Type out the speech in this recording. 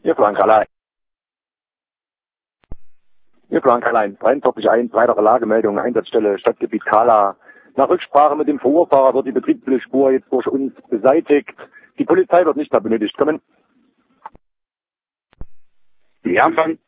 Ihr Flankerlein. Ihr Flankerlein. 43.1, weitere Lagemeldung, Einsatzstelle, Stadtgebiet Kala. Nach Rücksprache mit dem Verurfahrer wird die Betriebsspur jetzt durch uns beseitigt. Die Polizei wird nicht mehr benötigt. Kommen. Ja, Anfang.